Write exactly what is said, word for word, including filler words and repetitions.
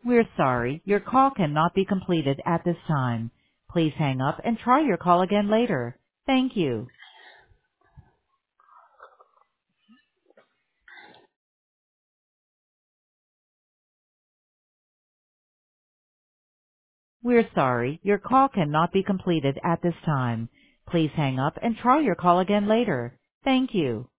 We're sorry, your call cannot be completed at this time. Please hang up and try your call again later. Thank you. We're sorry, your call cannot be completed at this time. Please hang up and try your call again later. Thank you.